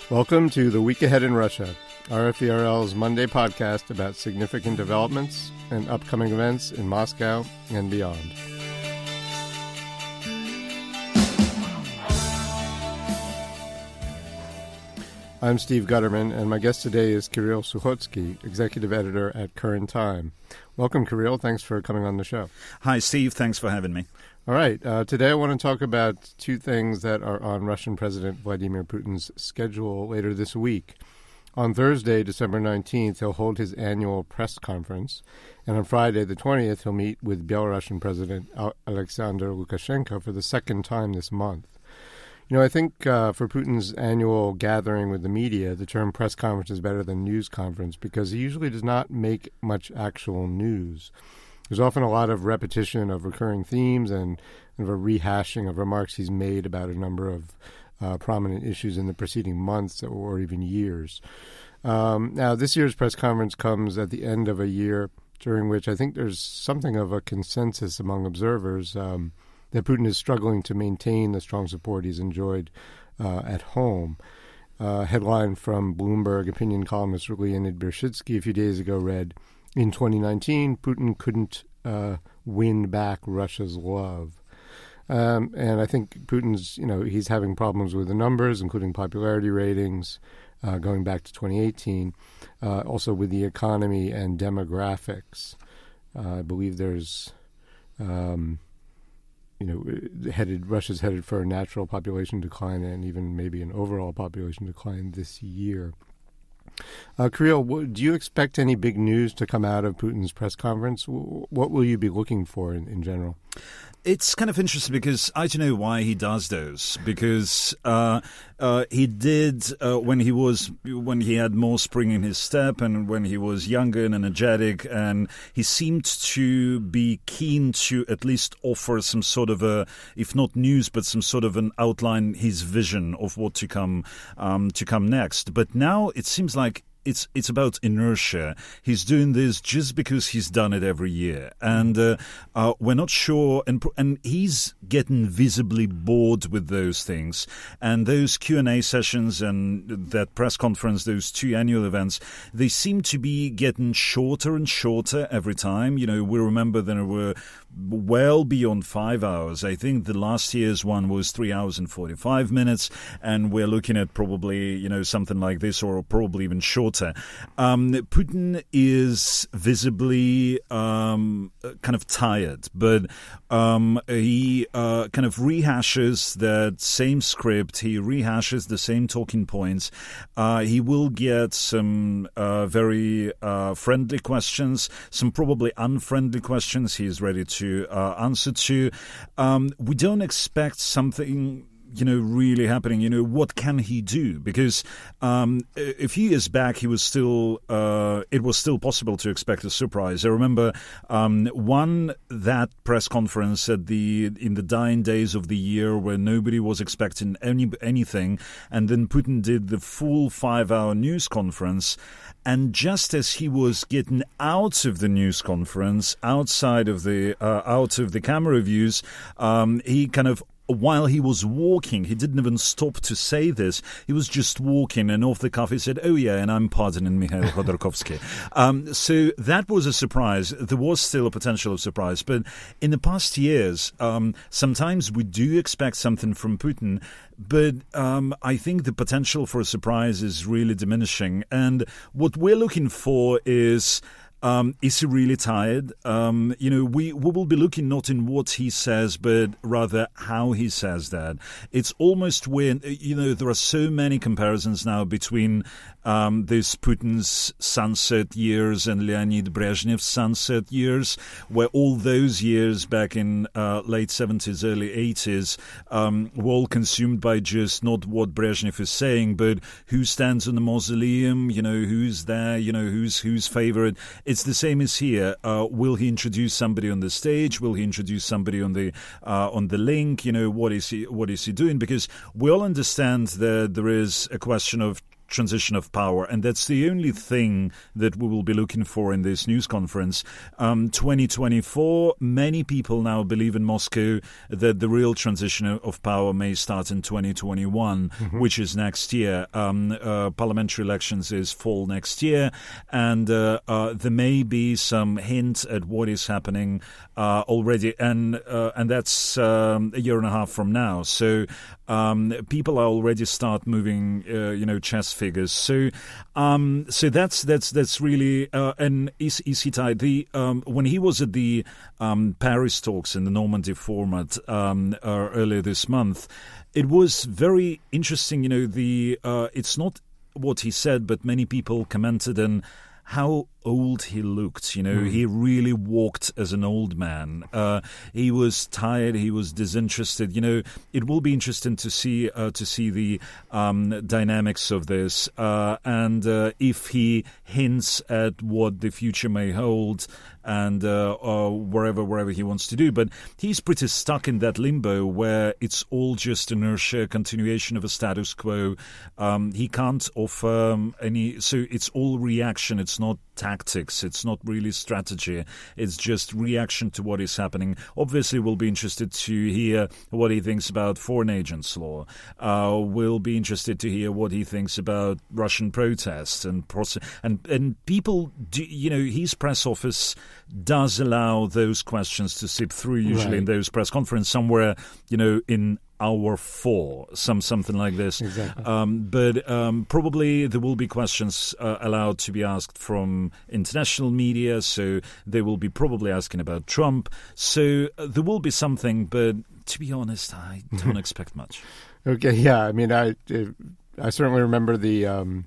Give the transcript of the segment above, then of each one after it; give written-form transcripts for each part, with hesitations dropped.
Welcome to The Week Ahead in Russia, RFE/RL's Monday podcast about significant developments and upcoming events in Moscow and beyond. I'm Steve Gutterman, and my guest today is Kirill Sukhotsky, executive editor at Current Time. Welcome, Kirill. Thanks for coming on the show. Hi, Steve. Thanks for having me. All right. Today I want to talk about two things that are on Russian President Vladimir Putin's schedule later this week. On Thursday, December 19th, he'll hold his annual press conference, and on Friday, the 20th, he'll meet with Belarusian President Alexander Lukashenko for the second time this month. You know, I think for Putin's annual gathering with the media, the term press conference is better than news conference because he usually does not make much actual news. There's often a lot of repetition of recurring themes and a rehashing of remarks he's made about a number of prominent issues in the preceding months or even years. Now, this year's press conference comes at the end of a year during which I think there's something of a consensus among observers that Putin is struggling to maintain the strong support he's enjoyed at home. Headline from Bloomberg opinion columnist Leonid Bershidsky a few days ago read, "In 2019, Putin couldn't win back Russia's love." And I think Putin's, he's having problems with the numbers, including popularity ratings, going back to 2018, also with the economy and demographics. I believe there's... Russia's headed for a natural population decline and even maybe an overall population decline this year. Kirill, do you expect any big news to come out of Putin's press conference? What will you be looking for in general? It's kind of interesting because I don't know why he does those. Because he did when he had more spring in his step and when he was younger and energetic, and he seemed to be keen to at least offer some sort of a, if not news, but some sort of an outline, his vision of what to come next. But now it seems like it's about inertia. He's doing this just because he's done it every year, and we're not sure. And he's getting visibly bored with those things. And those Q&A sessions and that press conference, those two annual events, they seem to be getting shorter and shorter every time. We remember there were well beyond 5 hours. I think the last year's one was 3 hours and 45 minutes, and we're looking at probably something like this, or probably even shorter. Putin is visibly kind of tired, but he kind of rehashes that same script. He rehashes the same talking points. He will get some very friendly questions, some probably unfriendly questions he's ready to answer to. We don't expect something really happening. What can he do? Because a few years back, it was still possible to expect a surprise. I remember that press conference in the dying days of the year where nobody was expecting anything, and then Putin did the full 5-hour news conference. And just as he was getting out of the news conference, out of the camera views, he kind of, while he was walking, he didn't even stop to say this. He was just walking, and off the cuff he said, "Oh yeah, and I'm pardoning Mikhail Khodorkovsky." So that was a surprise. There was still a potential of surprise. But in the past years, sometimes we do expect something from Putin, but I think the potential for a surprise is really diminishing. And what we're looking for is he really tired? We will be looking not in what he says, but rather how he says that. It's almost when, there are so many comparisons now between this Putin's sunset years and Leonid Brezhnev's sunset years, where all those years back in late 70s, early 80s were all consumed by just not what Brezhnev is saying, but who stands in the mausoleum, who's there, who's favorite. It's the same as here. Will he introduce somebody on the stage? Will he introduce somebody on the link? What is he doing? Because we all understand that there is a question of transition of power, and that's the only thing that we will be looking for in this news conference. 2024, many people now believe in Moscow that the real transition of power may start in 2021, which is next year. Parliamentary elections is fall next year, and there may be some hint at what is happening already, and that's a year and a half from now. So people are already start moving, chess figures. So that's really and is he tied? When he was at the Paris talks in the Normandy format earlier this month, it was very interesting. It's not what he said, but many people commented on how old he looked. He really walked as an old man. He was tired. He was disinterested. It will be interesting to see the dynamics of this, and if he hints at what the future may hold, and wherever he wants to do. But he's pretty stuck in that limbo where it's all just inertia, continuation of a status quo. He can't offer any, so it's all reaction. It's not tactics. It's not really strategy. It's just reaction to what is happening. Obviously, we'll be interested to hear what he thinks about foreign agents law. We'll be interested to hear what he thinks about Russian protests and people. His press office does allow those questions to seep through. Usually in those press conferences, somewhere in hour 4, something like this. Exactly. But probably there will be questions allowed to be asked from international media, so they will be probably asking about Trump. So there will be something, but to be honest, I don't expect much. Okay, yeah. I mean, I certainly remember the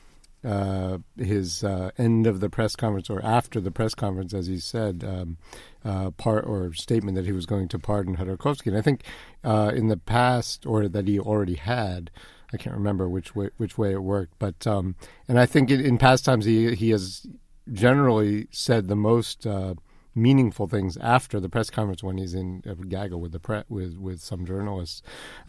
his end of the press conference, or after the press conference, as he said, part or statement that he was going to pardon Khodorkovsky. And I think in the past, or that he already had, I can't remember which way it worked, but and I think in past times he has generally said the most meaningful things after the press conference when he's in a gaggle with with some journalists.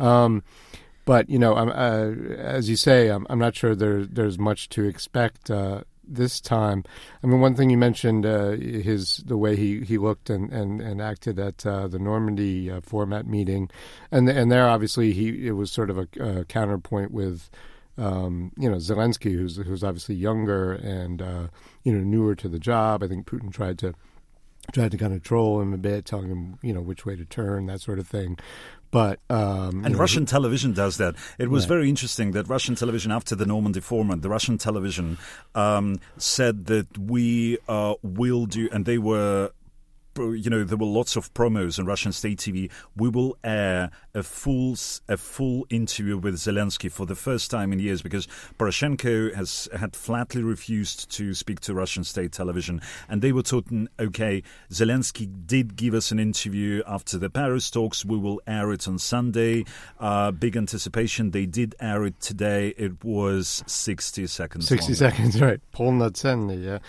But as you say, I'm not sure there's much to expect this time. I mean, one thing you mentioned, the way he looked and acted at the Normandy format meeting, and there obviously it was sort of a counterpoint with Zelensky, who's obviously younger and newer to the job. I think Putin tried to kind of troll him a bit, telling him which way to turn, that sort of thing. But Russian television does that. It was very interesting that Russian television, after the Normandy format, the Russian television said that we will do, and they were. There were lots of promos on Russian state TV. We will air a full interview with Zelensky for the first time in years, because Poroshenko had flatly refused to speak to Russian state television. And they were talking, okay, Zelensky did give us an interview after the Paris talks. We will air it on Sunday. Big anticipation. They did air it today. It was 60 seconds 60 seconds, right. Polnocenny, yeah.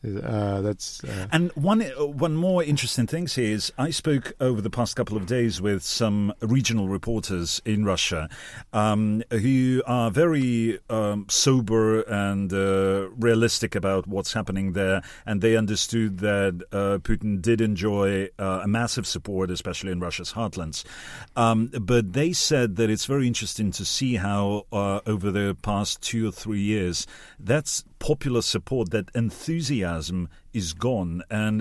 And one more interesting thing here is I spoke over the past couple of days with some regional reporters in Russia who are very sober and realistic about what's happening there, and they understood that Putin did enjoy a massive support, especially in Russia's heartlands. But they said that it's very interesting to see how over the past 2 or 3 years that's popular support, that enthusiasm is gone, and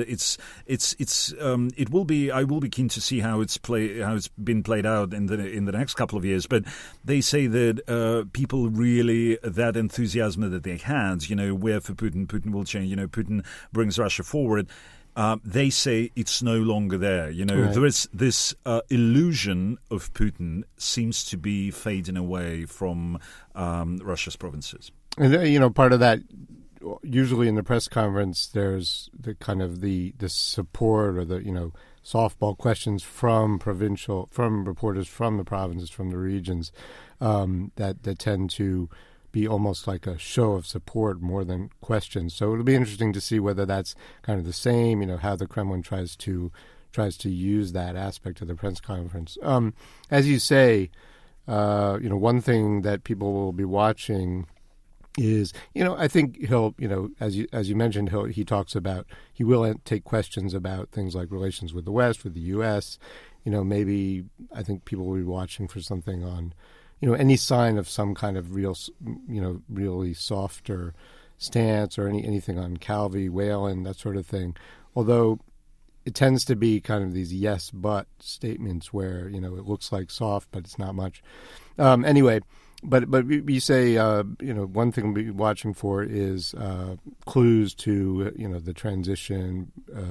it will be. I will be keen to see how it's been played out in the next couple of years. But they say that people really, that enthusiasm that they had, where for Putin will change. Putin brings Russia forward. They say it's no longer there. Right. There is this illusion of Putin seems to be fading away from Russia's provinces. And part of that, usually in the press conference, there's the kind of the support or the softball questions from reporters from the provinces, from the regions, that tend to be almost like a show of support more than questions. So it'll be interesting to see whether that's kind of the same. How the Kremlin tries to use that aspect of the press conference. As you say, one thing that people will be watching is, I think he'll, as you mentioned, he talks about, he will take questions about things like relations with the West, with the U.S. Maybe I think people will be watching for something on, any sign of some kind of real, really softer stance or anything on Calvi, Whalen, that sort of thing. Although it tends to be kind of these yes, but statements where, it looks like soft, but it's not much. Anyway, but we say, one thing we'll be watching for is clues to, the transition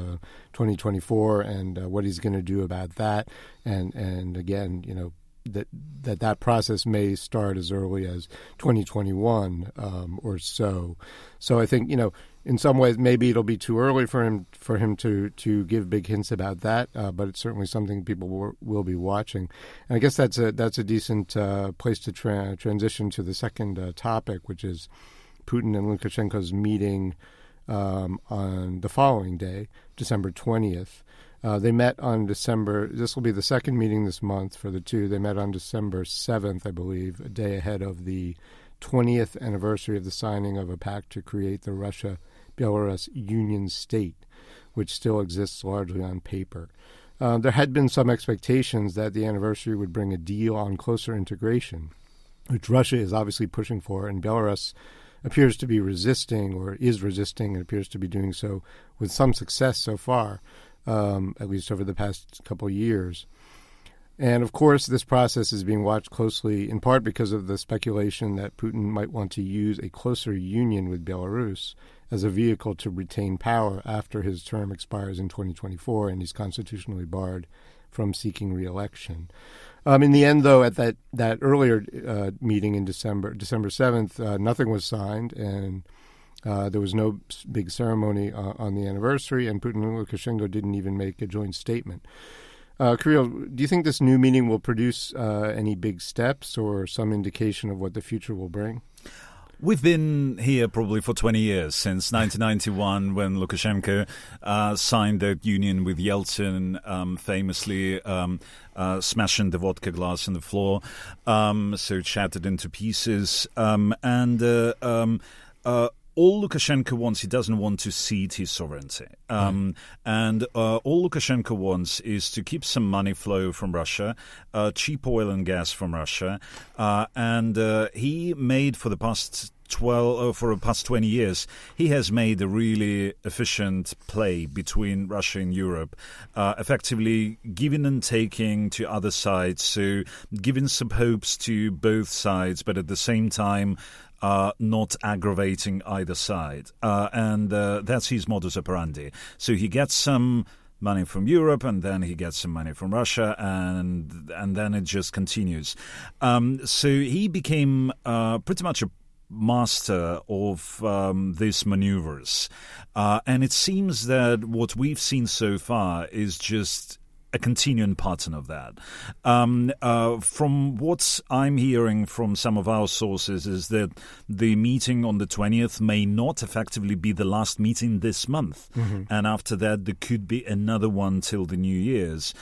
2024 and what he's going to do about that. And again, that process may start as early as 2021 or so. So I think, in some ways, maybe it'll be too early for him to give big hints about that, but it's certainly something people will be watching. And I guess that's a decent place to transition to the second topic, which is Putin and Lukashenko's meeting on the following day, December 20th. They met on this will be the second meeting this month for the two. They met on December 7th, I believe, a day ahead of the 20th anniversary of the signing of a pact to create the Russia-Belarus Union State, which still exists largely on paper. There had been some expectations that the anniversary would bring a deal on closer integration, which Russia is obviously pushing for, and Belarus appears to be resisting, or is resisting, and appears to be doing so with some success so far, at least over the past couple of years. And, of course, this process is being watched closely, in part because of the speculation that Putin might want to use a closer union with Belarus as a vehicle to retain power after his term expires in 2024 and he's constitutionally barred from seeking re-election. In the end, though, at that earlier meeting in December 7th, nothing was signed, and there was no big ceremony on the anniversary, and Putin and Lukashenko didn't even make a joint statement. Kirill, do you think this new meeting will produce any big steps or some indication of what the future will bring? We've been here probably for 20 years, since 1991, when Lukashenko signed that union with Yeltsin, famously smashing the vodka glass on the floor, so it shattered into pieces. All Lukashenko wants, he doesn't want to cede his sovereignty. And all Lukashenko wants is to keep some money flow from Russia, cheap oil and gas from Russia. And he made for the past 20 years, he has made a really efficient play between Russia and Europe, effectively giving and taking to other sides, so giving some hopes to both sides, but at the same time, not aggravating either side. And that's his modus operandi. So he gets some money from Europe, and then he gets some money from Russia, and then it just continues. So he became pretty much a master of these maneuvers. And it seems that what we've seen so far is just a continuing pattern of that. From what I'm hearing from some of our sources is that the meeting on the 20th may not effectively be the last meeting this month. Mm-hmm. And after that, there could be another one till the New Year's.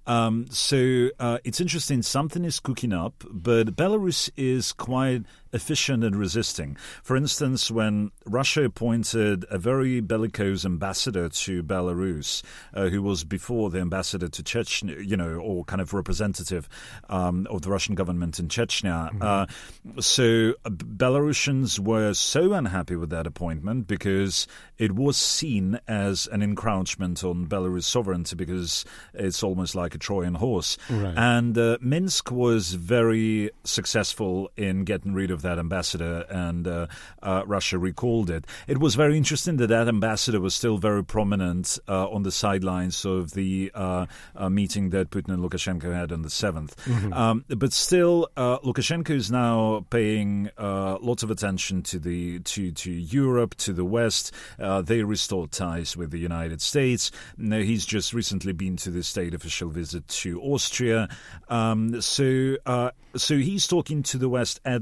So it's interesting. Something is cooking up, but Belarus is quite efficient and resisting. For instance, when Russia appointed a very bellicose ambassador to Belarus, who was before the ambassador to Chechnya, or kind of representative of the Russian government in Chechnya. Mm-hmm. So Belarusians were so unhappy with that appointment because it was seen as an encroachment on Belarus sovereignty, because it's almost like a Trojan horse. Right. And Minsk was very successful in getting rid of that ambassador, and Russia recalled it. It was very interesting that ambassador was still very prominent on the sidelines of the meeting that Putin and Lukashenko had on the 7th. Mm-hmm. But still, Lukashenko is now paying lots of attention to Europe, to the West. They restored ties with the United States. He's just recently been to the state official visit to Austria. So he's talking to the West at the same time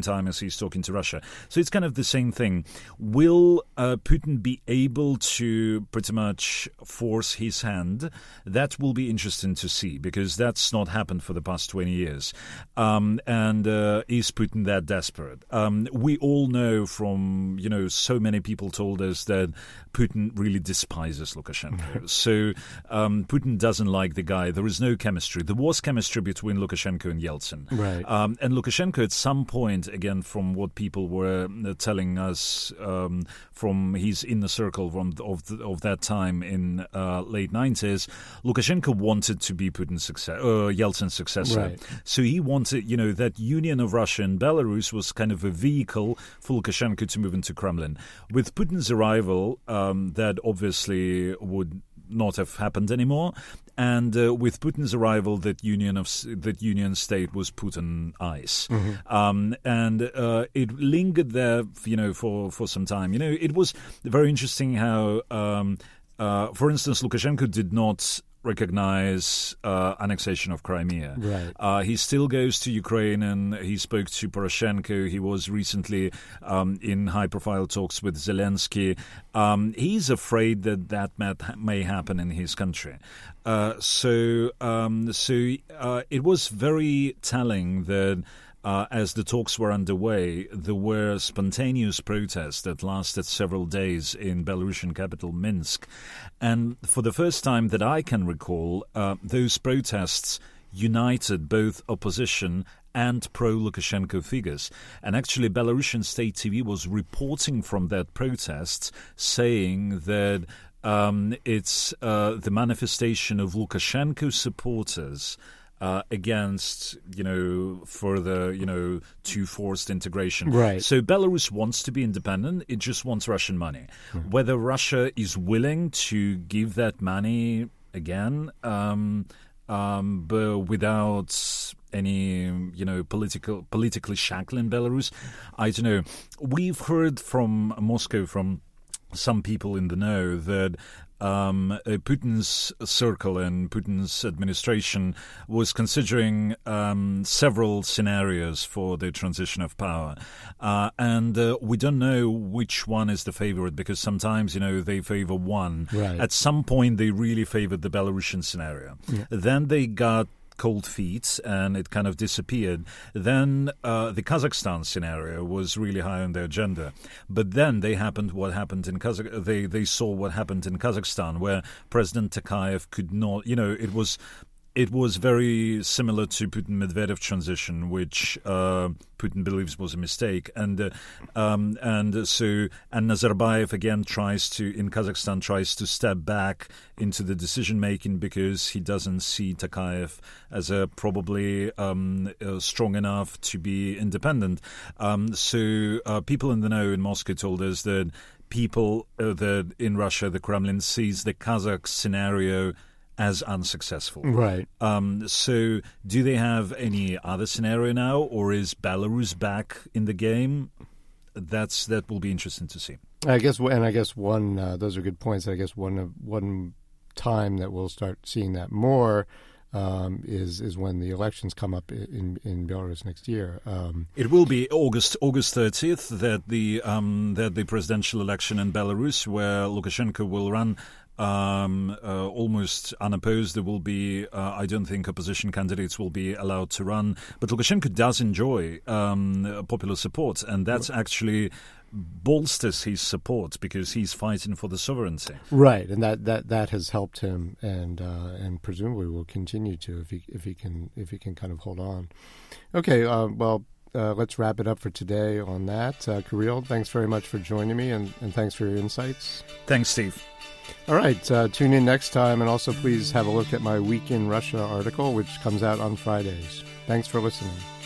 time as he's talking to Russia. So it's kind of the same thing. Will Putin be able to pretty much force his hand? That will be interesting to see, because that's not happened for the past 20 years. And is Putin that desperate? We all know from, so many people told us that Putin really despises Lukashenko. So Putin doesn't like the guy. There is no chemistry. There was chemistry between Lukashenko and Yeltsin. Right. And Lukashenko, at some point, again, from what people were telling us from his inner circle of that time in late 90s, Lukashenko wanted to be Yeltsin's successor. Right. So he wanted, that union of Russia and Belarus was kind of a vehicle for Lukashenko to move into Kremlin. With Putin's arrival, that obviously would not have happened anymore. And with Putin's arrival, that union state was put on ice. Mm-hmm. And it lingered there, for some time. It was very interesting how, for instance, Lukashenko did not recognize annexation of Crimea. Right. He still goes to Ukraine, and he spoke to Poroshenko. He was recently in high-profile talks with Zelensky. He's afraid that may happen in his country. So it was very telling that as the talks were underway, there were spontaneous protests that lasted several days in Belarusian capital Minsk. And for the first time that I can recall, those protests united both opposition and pro-Lukashenko figures. And actually, Belarusian state TV was reporting from that protest, saying that it's the manifestation of Lukashenko supporters against, further, to forced integration. Right. So Belarus wants to be independent. It just wants Russian money. Mm-hmm. Whether Russia is willing to give that money again, but without any, politically shackling Belarus, I don't know. We've heard from Moscow, from some people in the know, that Putin's circle and Putin's administration was considering several scenarios for the transition of power. And we don't know which one is the favorite, because sometimes, they favor one. Right. At some point, they really favored the Belarusian scenario. Yeah. Then they got cold feet and it kind of disappeared. Then the Kazakhstan scenario was really high on their agenda. But then they saw what happened in Kazakhstan, where President Tokayev could not, it was very similar to Putin-Medvedev transition, which Putin believes was a mistake, and Nazarbayev again in Kazakhstan tries to step back into the decision making because he doesn't see Tokayev as probably strong enough to be independent. So people in the know in Moscow told us that that in Russia, the Kremlin sees the Kazakh scenario as unsuccessful. Right. So do they have any other scenario now, or is Belarus back in the game? That will be interesting to see. I guess one those are good points. I guess one time that we'll start seeing that more is when the elections come up in Belarus next year. It will be August 30th that the presidential election in Belarus, where Lukashenko will run almost unopposed. There will be, I don't think opposition candidates will be allowed to run. But Lukashenko does enjoy popular support, and that's actually bolsters his support because he's fighting for the sovereignty. Right, and that has helped him, and presumably will continue to if he can kind of hold on. Okay, let's wrap it up for today on that. Kirill, thanks very much for joining me, and thanks for your insights. Thanks, Steve. All right, tune in next time, and also please have a look at my Week in Russia article, which comes out on Fridays. Thanks for listening.